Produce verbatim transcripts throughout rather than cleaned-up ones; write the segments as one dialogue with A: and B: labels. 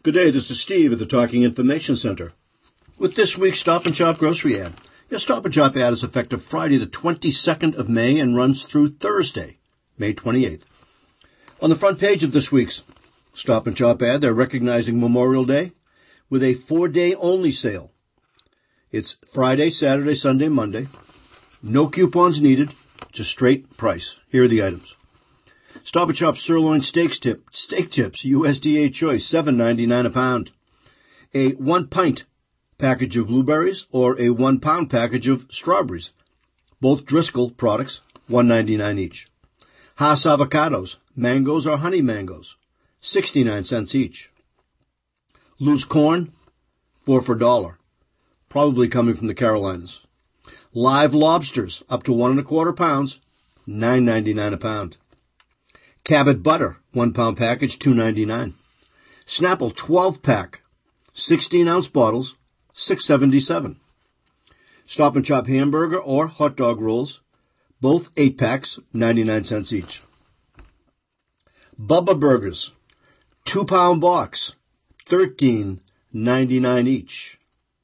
A: Good day, this is Steve at the Talking Information Center with this week's Stop and Shop grocery ad. Your Stop and Shop ad is effective Friday the twenty-second of May and runs through Thursday, May twenty-eighth. On the front page of this week's Stop and Shop ad, they're recognizing Memorial Day with a four-day only sale. It's Friday, Saturday, Sunday, Monday. No coupons needed, just straight price. Here are the items. Stop and Shop sirloin steaks tip, steak tips, U S D A choice, seven ninety-nine a pound. A one pint package of blueberries or a one pound package of strawberries. Both Driscoll products, one ninety-nine each. Hass avocados, mangoes or honey mangoes, sixty-nine cents each. Loose corn, four for a dollar, probably coming from the Carolinas. Live lobsters, up to one and a quarter pounds, nine ninety-nine a pound. Cabot butter, one pound package, two ninety-nine. Snapple twelve pack, sixteen ounce bottles, six seventy-seven. Stop and Shop hamburger or hot dog rolls, both eight packs, ninety-nine cents each. Bubba burgers, two pound box, thirteen ninety-nine each.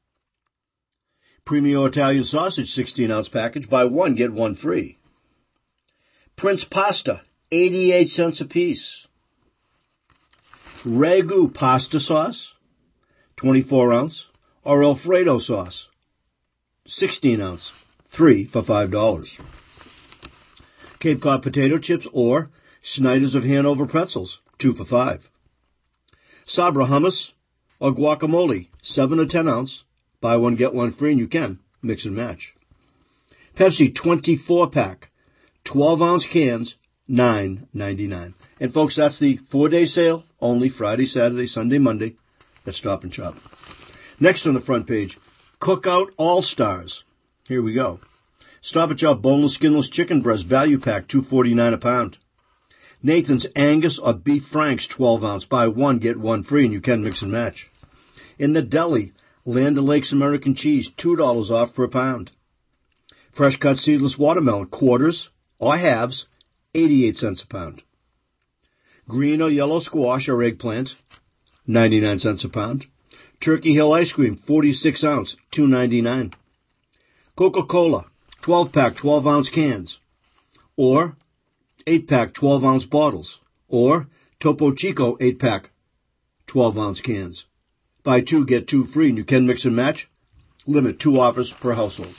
A: Premio Italian sausage, sixteen ounce package, buy one, get one free. Prince pasta, eighty-eight cents a piece. Ragu pasta sauce, twenty-four ounce, or Alfredo sauce, sixteen ounce, three for five dollars. Cape Cod potato chips or Snyder's of Hanover pretzels, two for five. Sabra hummus or guacamole, seven or ten ounce, buy one, get one free, and you can mix and match. Pepsi twenty-four pack, twelve ounce cans, nine ninety-nine. And folks, that's the four-day sale, only Friday, Saturday, Sunday, Monday at Stop and Shop. Next on the front page, Cookout All-Stars. Here we go. Stop and Shop boneless, skinless chicken breast value pack, two forty-nine a pound. Nathan's Angus or Beef Franks, twelve ounce, buy one, get one free, and you can mix and match. In the deli, Land O'Lakes American cheese, two dollars off per pound. Fresh cut seedless watermelon, quarters or halves, eighty-eight cents a pound. Green or yellow squash or eggplant, ninety-nine cents a pound. Turkey Hill ice cream, forty-six ounce, two ninety-nine. Coca-Cola, twelve pack, twelve ounce cans, or eight pack, twelve ounce bottles, or Topo Chico eight pack, twelve ounce cans. Buy two, get two free, and you can mix and match. Limit two offers per household.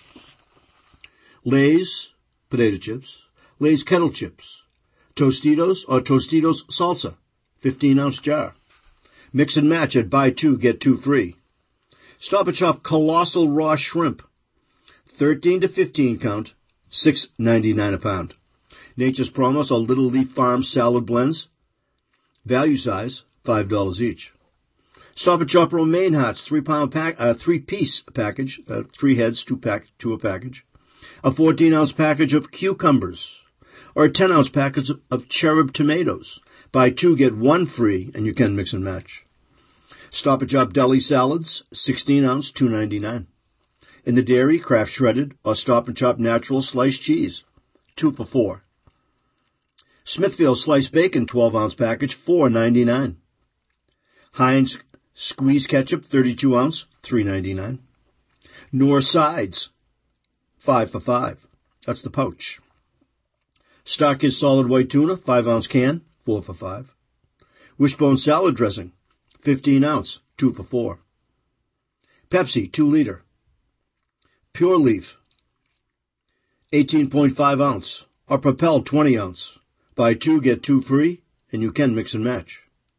A: Lay's potato chips, Lay's kettle chips, Tostitos or Tostitos salsa, fifteen ounce jar. Mix and match at buy two, get two free. Stop and Shop colossal raw shrimp, thirteen to fifteen count, six ninety-nine a pound. Nature's Promise or Little Leaf Farm salad blends, value size, five dollars each. Stop and Shop romaine hearts, three pound pack, uh, three piece package, uh, three heads, two pack, two a package. A fourteen ounce package of cucumbers, or a ten ounce package of cherub tomatoes. Buy two, get one free, and you can mix and match. Stop and Shop deli salads, sixteen ounce, two ninety-nine. In the dairy, Kraft shredded or Stop and Shop natural sliced cheese, two for four. Smithfield sliced bacon, twelve ounce package, four ninety-nine. Heinz squeeze ketchup, thirty-two ounce, three ninety-nine. Knorr sides, five for five. That's the pouch. Starkist solid white tuna, five ounce can, four for five. Wishbone salad dressing, fifteen ounce, two for four. Pepsi, two liter. Pure Leaf, eighteen point five ounce, or Propel, twenty ounce. Buy two, get two free, and you can mix and match.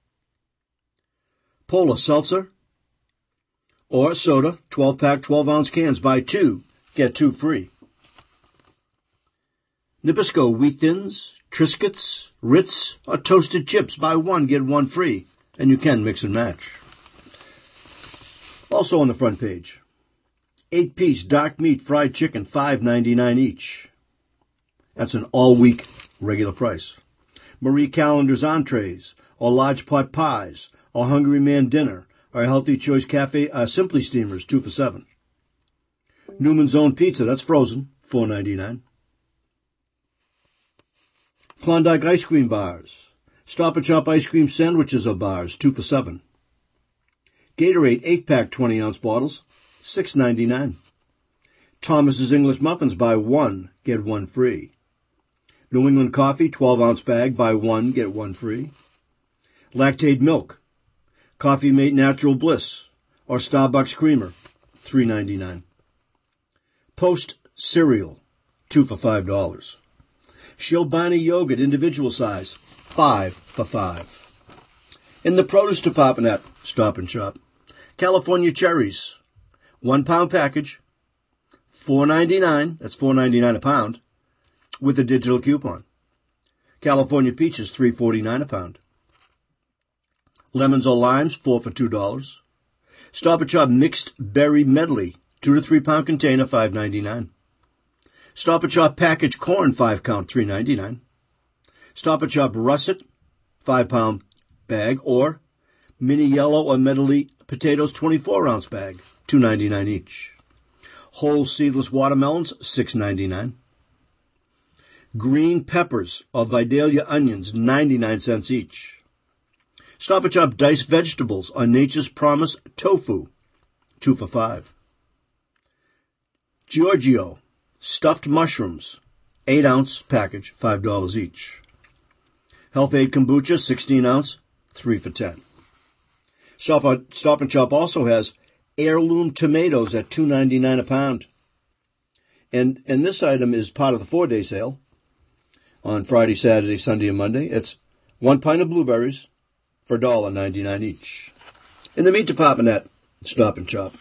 A: Polar seltzer or soda, twelve pack, twelve ounce cans. Buy two, get two free. Nabisco wheat thins, Triscuits, Ritz, or toasted chips. Buy one, get one free, and you can mix and match. Also on the front page, eight piece dark meat fried chicken, five ninety-nine each. That's an all-week regular price. Marie Callender's entrees, or large pot pies, or Hungry Man dinner, or Healthy Choice Cafe uh, Simply Steamers, two for seven. Newman's Own Pizza, that's frozen, four ninety-nine. Klondike ice cream bars. Stop and Shop ice cream sandwiches or bars, two for seven. Gatorade eight pack twenty ounce bottles, six ninety-nine. Thomas's English Muffins, buy one, get one free. New England Coffee twelve ounce bag, buy one, get one free. Lactaid Milk, Coffee Mate Natural Bliss, or Starbucks Creamer, three ninety-nine. Post Cereal, two for five dollars. Chobani Yogurt, individual size, five for five. In the produce department at Stop and Shop, California cherries, one pound package, four ninety-nine, that's four ninety-nine a pound, with a digital coupon. California peaches, three forty-nine a pound. Lemons or limes, four for two dollars. Stop and Shop mixed berry medley, two to three pound container, five ninety-nine. Stop and Shop packaged corn, five count, three ninety-nine. Stop and Shop russet, five pound bag, or mini yellow or medley potatoes, twenty-four ounce bag, two ninety-nine each. Whole seedless watermelons, six ninety-nine. Green peppers or Vidalia onions, ninety-nine cents each. Stop and Shop diced vegetables or Nature's Promise tofu, two for five. Giorgio stuffed mushrooms, eight ounce package, five dollars each. Health Aid kombucha, sixteen ounce, three for ten. Stop and Shop also has heirloom tomatoes at two ninety-nine a pound. And, and this item is part of the four-day sale on Friday, Saturday, Sunday, and Monday. It's one pint of blueberries for one dollar ninety-nine each. In the meat department at Stop and Shop.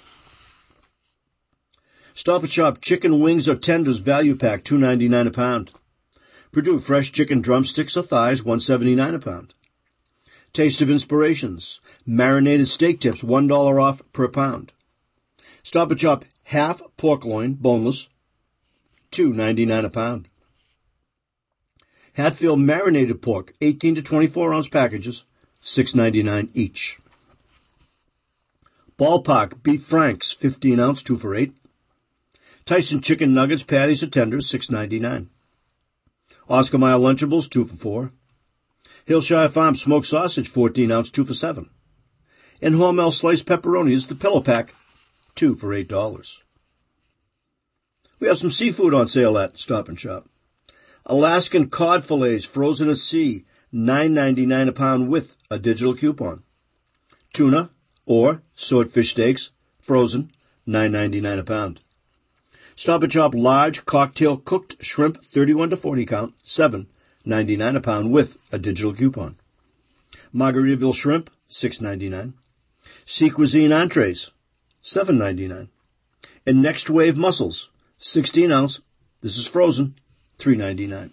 A: Stop and Shop chicken wings or tenders value pack, two ninety-nine a pound. Purdue fresh chicken drumsticks or thighs, one seventy-nine a pound. Taste of Inspirations marinated steak tips, one dollar off per pound. Stop and Shop half pork loin, boneless, two ninety-nine a pound. Hatfield marinated pork, eighteen to twenty-four ounce packages, six ninety-nine each. Ballpark beef franks, fifteen ounce, two for eight. Tyson chicken nuggets, patties or tenders, six ninety-nine. Oscar Mayer Lunchables, two for four. Hillshire Farm smoked sausage, fourteen ounce, two for seven. And Hormel sliced pepperoni is the pillow pack, two for eight dollars. We have some seafood on sale at Stop and Shop. Alaskan cod fillets frozen at sea, nine ninety-nine a pound with a digital coupon. Tuna or swordfish steaks, frozen, nine ninety-nine a pound. Stop and Shop large cocktail cooked shrimp, thirty-one to forty count, seven ninety-nine a pound with a digital coupon. Margaritaville shrimp, six ninety-nine. Sea Cuisine entrees, seven ninety-nine. And Next Wave mussels, sixteen ounce, this is frozen, three ninety-nine.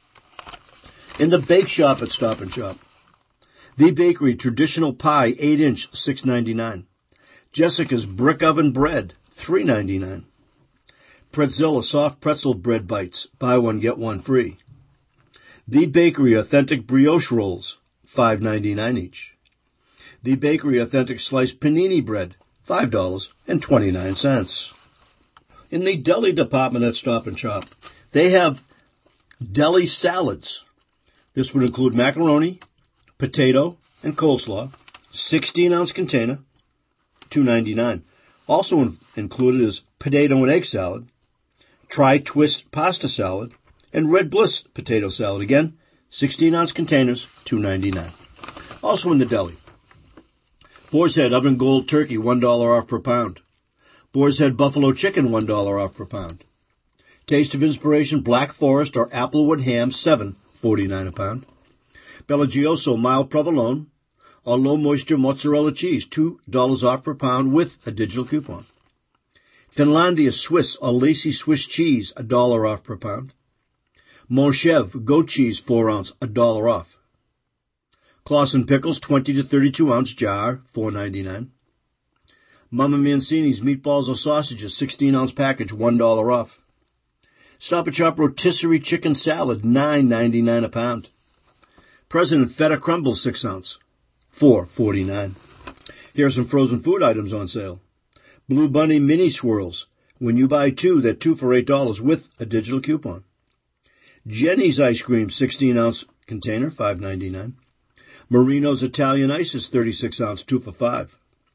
A: In the bake shop at Stop and Shop, The Bakery traditional pie, eight inch, six ninety-nine. Jessica's brick oven bread, three ninety-nine. Pretzilla soft pretzel bread bites, buy one get one free. The Bakery authentic brioche rolls, five ninety-nine each. The Bakery authentic sliced panini bread, five dollars and twenty-nine cents. In the deli department at Stop and Shop, they have deli salads. This would include macaroni, potato, and coleslaw, sixteen ounce container, two ninety-nine. Also in- included is potato and egg salad, tri-twist pasta salad, and Red Bliss potato salad. Again, sixteen ounce containers, two ninety-nine. Also in the deli, Boar's Head oven gold turkey, one dollar off per pound. Boar's Head buffalo chicken, one dollar off per pound. Taste of Inspiration Black Forest or Applewood ham, seven forty-nine a pound. Bellagioso mild provolone or low moisture mozzarella cheese, two dollars off per pound with a digital coupon. Finlandia Swiss or Lacy Swiss cheese, a dollar off per pound. Monchev goat cheese, four ounce, a dollar off. Clausen pickles, twenty to thirty-two ounce jar, four ninety-nine. Mama Mancini's meatballs or sausages, sixteen ounce package, one dollar off. Stop and Shop rotisserie chicken salad, nine ninety-nine a pound. President feta crumbles, six ounce, four forty-nine. Here are some frozen food items on sale. Blue Bunny mini swirls. When you buy two, they're two for eight dollars with a digital coupon. Jenny's ice cream, sixteen ounce container, five ninety-nine. Marino's Italian ices, thirty-six ounce, two for five.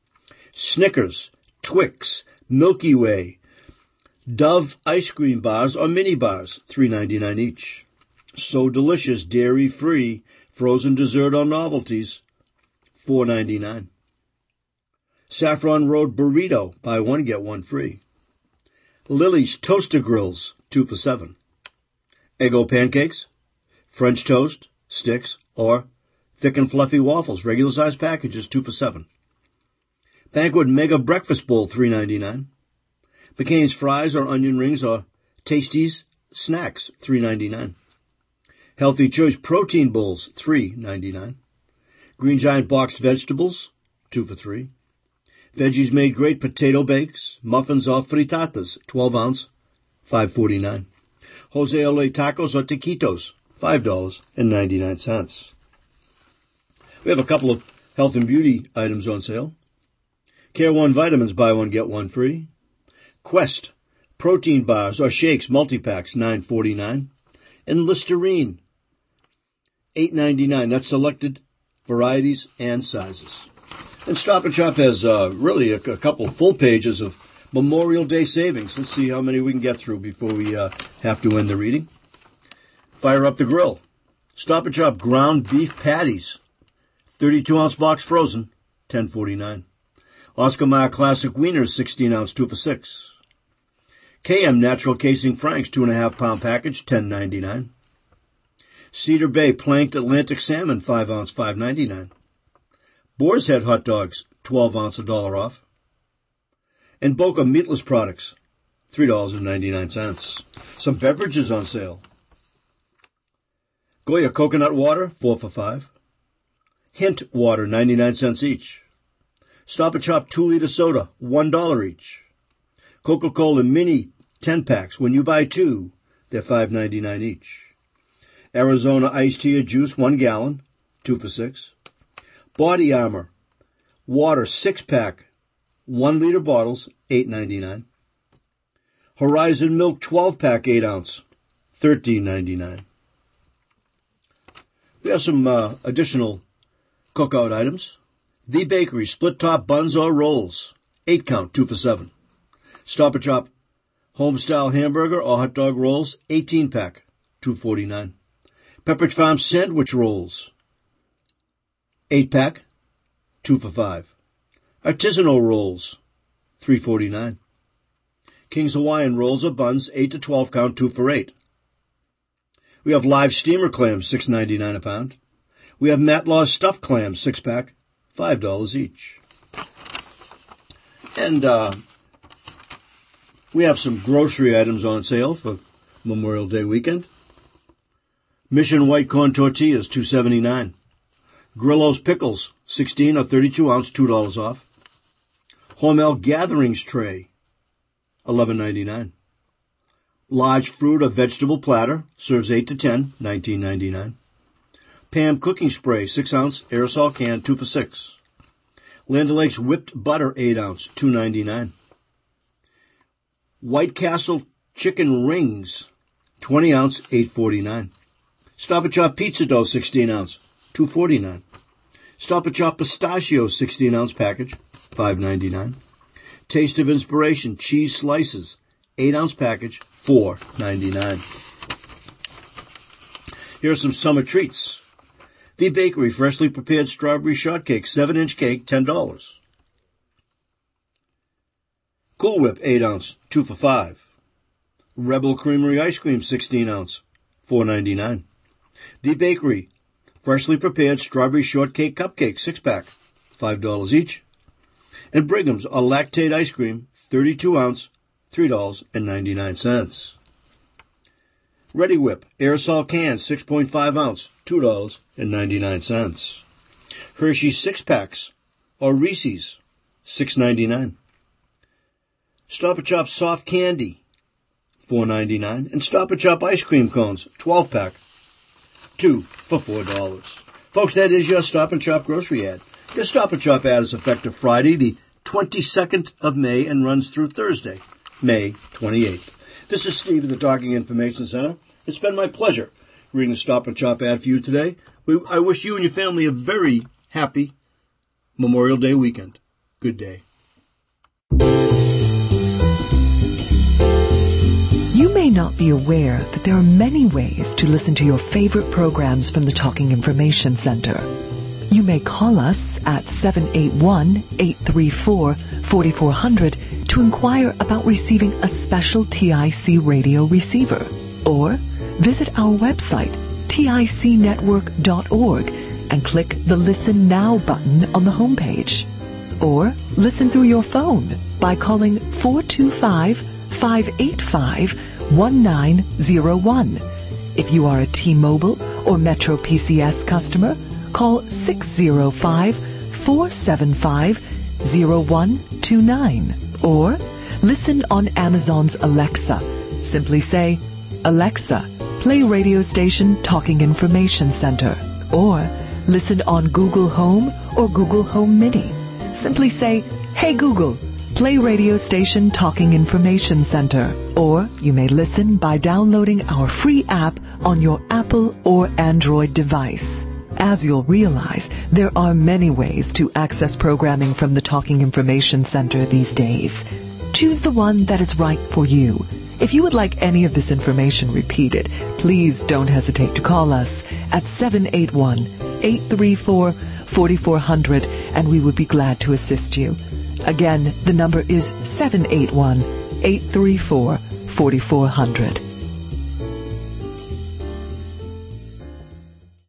A: Snickers, Twix, Milky Way, Dove ice cream bars or mini bars, three ninety-nine each. So Delicious dairy-free frozen dessert or novelties, four ninety-nine. Saffron Road burrito, buy one get one free. Lily's toaster grills, two for seven. Eggo pancakes, French toast, sticks, or thick and fluffy waffles, regular size packages, two for seven. Banquet Mega Breakfast Bowl, three ninety-nine. McCain's fries or onion rings or Tasties snacks, three ninety-nine. Healthy Choice protein bowls, three ninety-nine. Green Giant boxed vegetables, two for three. Veggies Made Great potato bakes, muffins or frittatas, twelve ounce, five forty-nine. Jose Ole tacos or taquitos, five dollars and ninety-nine cents. We have a couple of health and beauty items on sale. Care One vitamins, buy one get one free. Quest protein bars or shakes multi-packs, nine forty-nine. And Listerine, eight ninety-nine. That's selected varieties and sizes. And Stop and Shop has uh, really a, a couple full pages of Memorial Day savings. Let's see how many we can get through before we uh, have to end the reading. Fire up the grill. Stop and Shop ground beef patties, thirty-two ounce box frozen, ten forty-nine. Oscar Mayer Classic Wieners, sixteen ounce, two for six. K M Natural Casing Franks, two and a half pound package, ten ninety-nine. Cedar Bay Planked Atlantic Salmon, five ounce, five ninety-nine. Boar's Head Hot Dogs, twelve ounce, a dollar off. And Boca Meatless Products, three dollars and ninety-nine cents. Some beverages on sale. Goya Coconut Water, four for five. Hint Water, ninety-nine cents each. Stop and Shop two liter soda, one dollar each. Coca-Cola Mini ten packs. When you buy two, they're five ninety-nine each. Arizona Iced Tea or Juice, one gallon, two for six. Body Armor Water six pack, one liter bottles, eight ninety-nine. Horizon Milk twelve pack, eight ounce, thirteen ninety-nine. We have some uh, additional cookout items. The Bakery split top buns or rolls, eight count, two for seven. Stop and Shop Homestyle hamburger or hot dog rolls, eighteen pack, two forty-nine. Pepperidge Farm sandwich rolls, eight pack, two for five. Artisanal rolls, three forty-nine. King's Hawaiian rolls or buns, eight to twelve count, two for eight. We have live steamer clams, six ninety-nine a pound. We have Matlaw's stuffed clams, six pack, five dollars each. And uh, we have some grocery items on sale for Memorial Day weekend. Mission White Corn Tortillas, two seventy-nine. Grillo's Pickles, sixteen or thirty-two ounce, two dollars off. Hormel Gatherings Tray, eleven ninety-nine. Large Fruit or Vegetable Platter, serves eight to ten, nineteen ninety-nine. Pam Cooking Spray, six ounce, aerosol can, two for six. Land O'Lakes Whipped Butter, eight ounce, two ninety-nine. White Castle Chicken Rings, twenty ounce, eight forty-nine. Stop and Shop Pizza Dough, sixteen ounce, two forty-nine. Stop and Shop Pistachio, sixteen ounce package, five ninety-nine. Taste of Inspiration Cheese Slices, eight ounce package, four ninety-nine. Here are some summer treats. The Bakery Freshly Prepared Strawberry Shortcake, seven inch cake, ten dollars. Cool Whip, eight ounce, two for five. Rebel Creamery Ice Cream, sixteen ounce, four ninety-nine. The Bakery Freshly Prepared Strawberry Shortcake Cupcake, six pack, five dollars each. And Brigham's or Lactate Ice Cream, thirty-two ounce, three dollars and ninety-nine cents. Ready Whip Aerosol Can, six point five ounce, two dollars and ninety-nine cents. Hershey six packs or Reese's, six ninety-nine. Stop and Shop Soft Candy, four ninety-nine. And Stop and Shop Ice Cream Cones, twelve pack, two for four dollars. Folks, that is your Stop and Shop grocery ad. Your Stop and Shop ad is effective Friday, the twenty-second of May, and runs through Thursday, May twenty-eighth. This is Steve at the Talking Information Center. It's been my pleasure reading the Stop and Shop ad for you today. We, I wish you and your family a very happy Memorial Day weekend. Good day.
B: You may not be aware that there are many ways to listen to your favorite programs from the Talking Information Center. You may call us at seven eight one, eight three four, four four zero zero to inquire about receiving a special T I C radio receiver, or visit our website, tic network dot org, and click the Listen Now button on the homepage. Or listen through your phone by calling four two five, five eight five, one nine zero one. If you are a T-Mobile or Metro P C S customer, call six zero five, four seven five, zero one two nine. Or listen on Amazon's Alexa. Simply say, Alexa, play radio station Talking Information Center. Or listen on Google Home or Google Home Mini. Simply say, Hey Google, play radio station Talking Information Center. Or you may listen by downloading our free app on your Apple or Android device. As you'll realize, there are many ways to access programming from the Talking Information Center these days. Choose the one that is right for you. If you would like any of this information repeated, please don't hesitate to call us at seven eight one, eight three four, four four zero zero, and we would be glad to assist you. Again, the number is seven eight one, eight three four, four four zero zero.